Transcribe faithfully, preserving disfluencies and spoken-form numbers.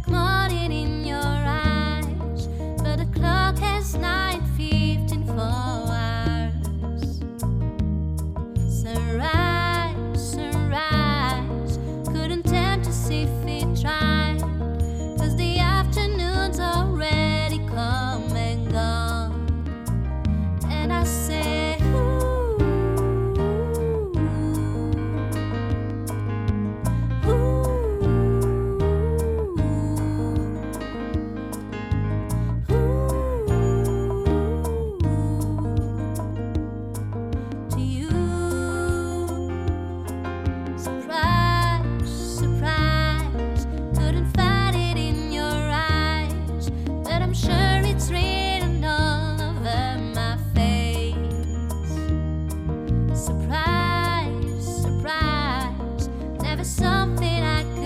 morning in your eyes, but the clock has nine fifteen for hours. Sunrise, sunrise, couldn't tempt us if we tried, 'cause the afternoon's already come and gone. And I say, ooh, to you, surprise, surprise, couldn't find it in your eyes, but I'm sure it's written all over my face. Surprise, surprise, never something I